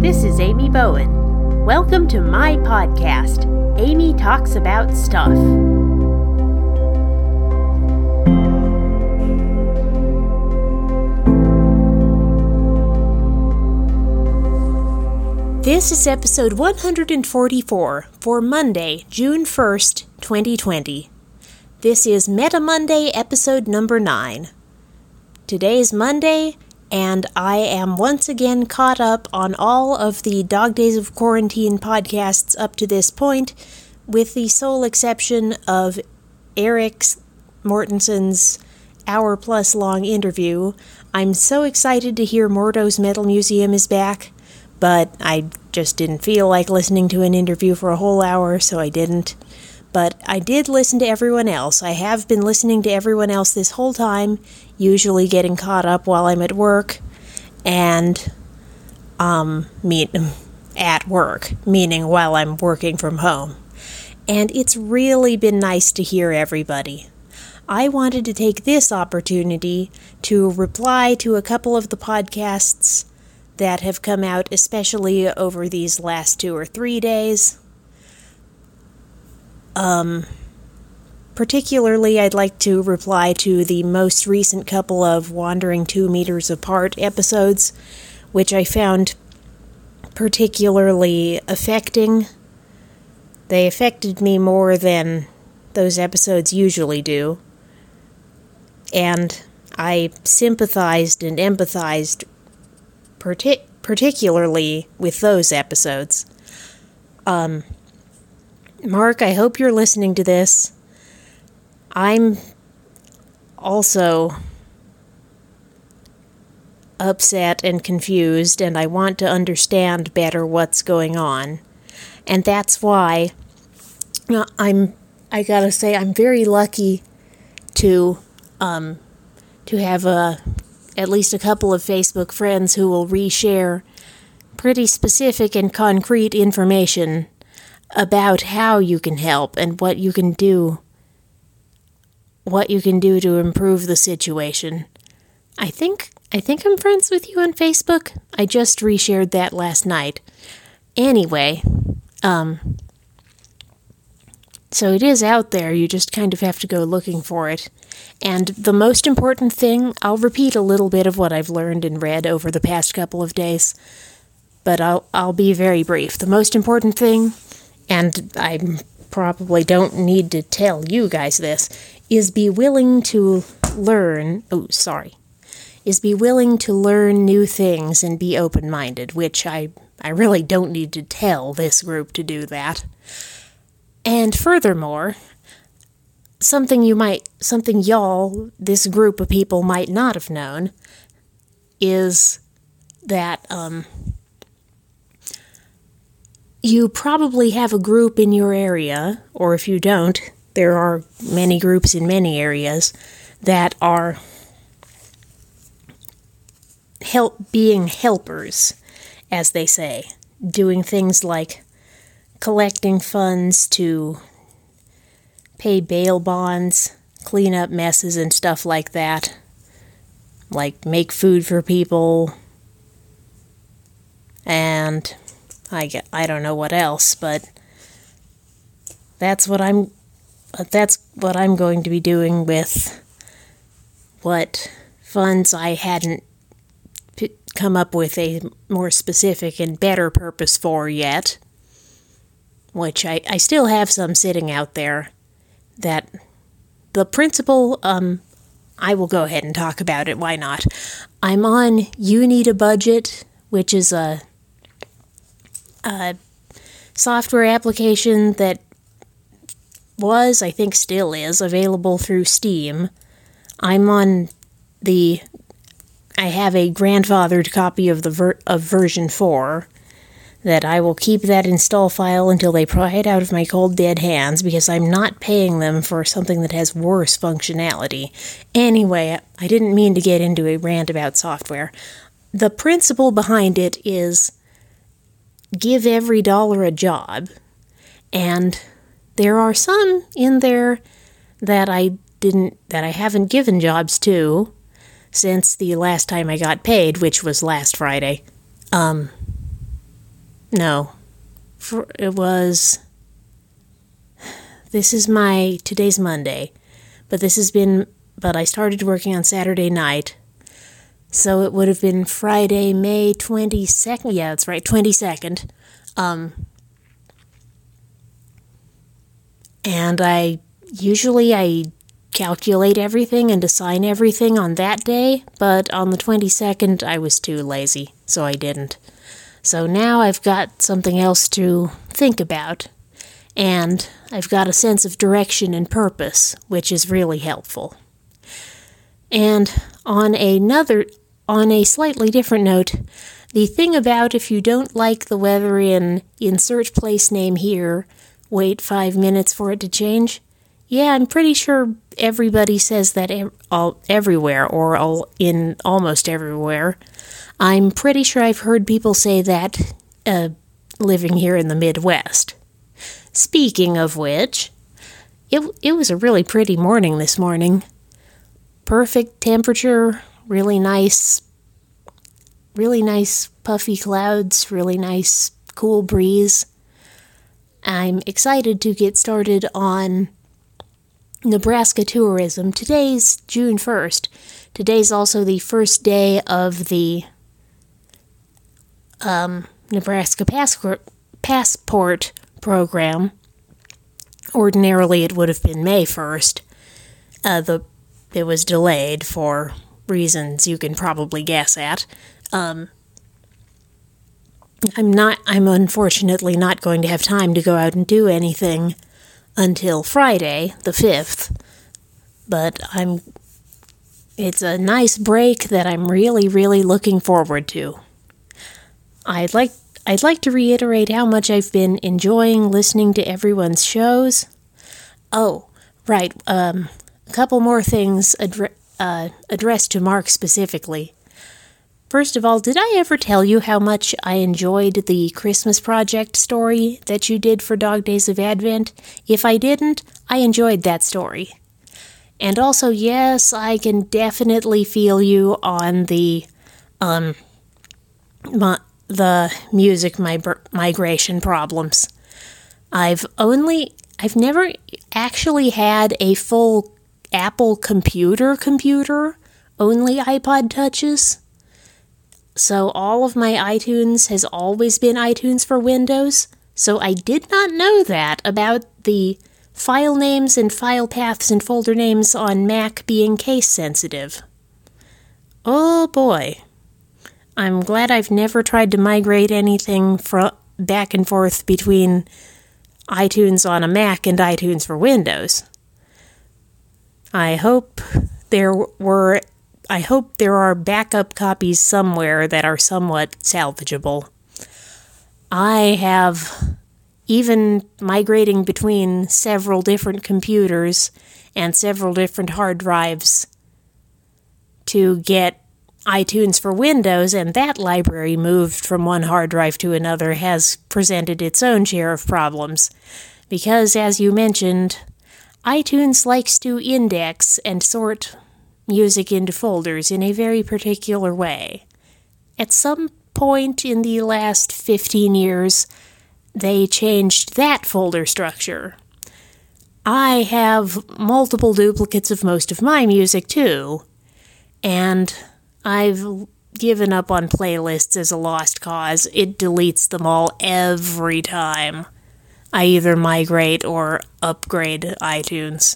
This is Amy Bowen. Welcome to my podcast, Amy Talks About Stuff. This is episode 144 for Monday, June 1st, 2020. This is Meta Monday, episode number 9. Today is Monday, and I am once again caught up on all of the Dog Days of Quarantine podcasts up to this point, with the sole exception of Eric Mortensen's hour-plus long interview. I'm so excited to hear Mordo's Metal Museum is back, but I just didn't feel like listening to an interview for a whole hour, so I didn't. But I did listen to everyone else. I have been listening to everyone else this whole time, usually getting caught up while I'm at work, and at work, meaning while I'm working from home. And it's really been nice to hear everybody. I wanted to take this opportunity to reply to a couple of the podcasts that have come out, especially over these last 2 or 3 days. Particularly, I'd like to reply to the most recent couple of Wandering 2 Meters Apart episodes, which I found particularly affecting. They affected me more than those episodes usually do, and I sympathized and empathized particularly with those episodes. Mark, I hope you're listening to this. I'm also upset and confused, and I want to understand better what's going on. And that's why I gotta say, I'm very lucky to have at least a couple of Facebook friends who will reshare pretty specific and concrete information about how you can help and what you can do to improve the situation. I think I'm friends with you on Facebook. I just reshared that last night. Anyway, so it is out there. You just kind of have to go looking for it. And the most important thing, I'll repeat a little bit of what I've learned and read over the past couple of days, but I'll be very brief. The most important thing, and I probably don't need to tell you guys this, is be willing to learn new things and be open-minded, which I really don't need to tell this group to do that. And furthermore, something y'all, this group of people, might not have known is that, you probably have a group in your area, or if you don't, there are many groups in many areas that are being helpers, as they say, doing things like collecting funds to pay bail bonds, clean up messes and stuff like that, like make food for people, and I don't know what else, but that's what I'm going to be doing with what funds I hadn't come up with a more specific and better purpose for yet, which I still have some sitting out there. That the principle, I will go ahead and talk about it, why not? I'm on You Need a Budget, which is a software application that was, I think still is, available through Steam. I have a grandfathered copy of version 4, that I will keep that install file until they pry it out of my cold dead hands, because I'm not paying them for something that has worse functionality. Anyway, I didn't mean to get into a rant about software. The principle behind it is give every dollar a job, and there are some in there that I haven't given jobs to since the last time I got paid, which was last Friday. No. Today's Monday, but I started working on Saturday night, so it would have been Friday, May 22nd, yeah, that's right, 22nd, and I calculate everything and assign everything on that day, but on the 22nd I was too lazy, so I didn't. So now I've got something else to think about, and I've got a sense of direction and purpose, which is really helpful. And on a slightly different note, the thing about if you don't like the weather in insert place name here, wait 5 minutes for it to change, yeah, I'm pretty sure everybody says that everywhere, or in almost everywhere. I'm pretty sure I've heard people say that living here in the Midwest. Speaking of which, it was a really pretty morning this morning. Perfect temperature, really nice puffy clouds, really nice cool breeze. I'm excited to get started on Nebraska tourism. Today's June 1st. Today's also the first day of the Nebraska Passport program. Ordinarily, it would have been May 1st. It was delayed for reasons you can probably guess at. I'm unfortunately not going to have time to go out and do anything until Friday, the 5th, but it's a nice break that I'm really, really looking forward to. I'd like to reiterate how much I've been enjoying listening to everyone's shows. Oh, right, a couple more things addressed to Mark specifically. First of all, did I ever tell you how much I enjoyed the Christmas Project story that you did for Dog Days of Advent? If I didn't, I enjoyed that story. And also, yes, I can definitely feel you on the music migration problems. I've never actually had a full Apple computer, only iPod Touches. So all of my iTunes has always been iTunes for Windows, so I did not know that about the file names and file paths and folder names on Mac being case sensitive. Oh boy. I'm glad I've never tried to migrate anything back and forth between iTunes on a Mac and iTunes for Windows. I hope there are backup copies somewhere that are somewhat salvageable. I have, even migrating between several different computers and several different hard drives to get iTunes for Windows, and that library moved from one hard drive to another has presented its own share of problems. Because, as you mentioned, iTunes likes to index and sort music into folders in a very particular way. At some point in the last 15 years, they changed that folder structure. I have multiple duplicates of most of my music, too, and I've given up on playlists as a lost cause. It deletes them all every time I either migrate or upgrade iTunes.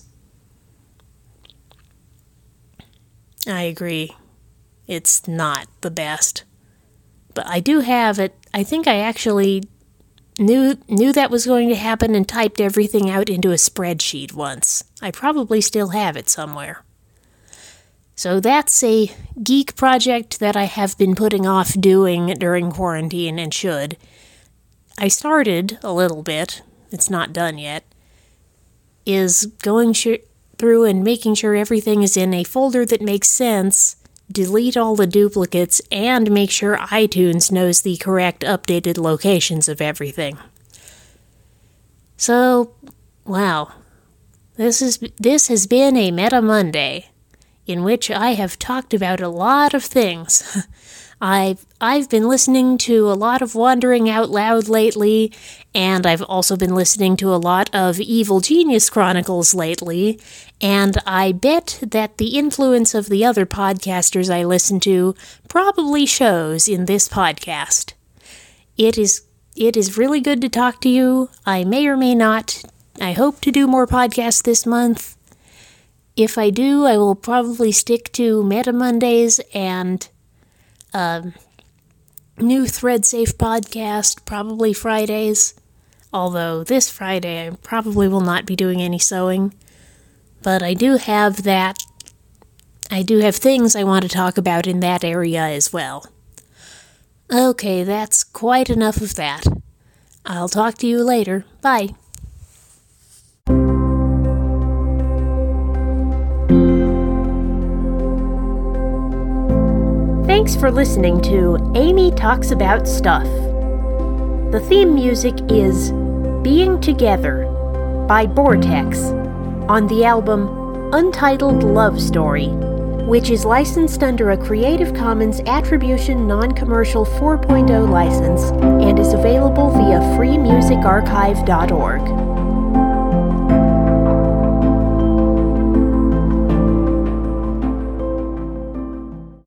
I agree. It's not the best. But I do have it. I think I actually knew that was going to happen and typed everything out into a spreadsheet once. I probably still have it somewhere. So that's a geek project that I have been putting off doing during quarantine and should. I started a little bit. It's not done yet. Is going through and making sure everything is in a folder that makes sense, delete all the duplicates, and make sure iTunes knows the correct updated locations of everything. So, wow. This has been a Meta Monday, in which I have talked about a lot of things. I've been listening to a lot of Wandering Out Loud lately, and I've also been listening to a lot of Evil Genius Chronicles lately, and I bet that the influence of the other podcasters I listen to probably shows in this podcast. It is really good to talk to you. I may or may not. I hope to do more podcasts this month. If I do, I will probably stick to Meta Mondays and new Thread Safe podcast, probably Fridays. Although this Friday I probably will not be doing any sewing. But I do have things I want to talk about in that area as well. Okay, that's quite enough of that. I'll talk to you later. Bye. Thanks for listening to Amy Talks About Stuff. The theme music is Being Together by Vortex on the album Untitled Love Story, which is licensed under a Creative Commons Attribution Non-Commercial 4.0 license and is available via freemusicarchive.org.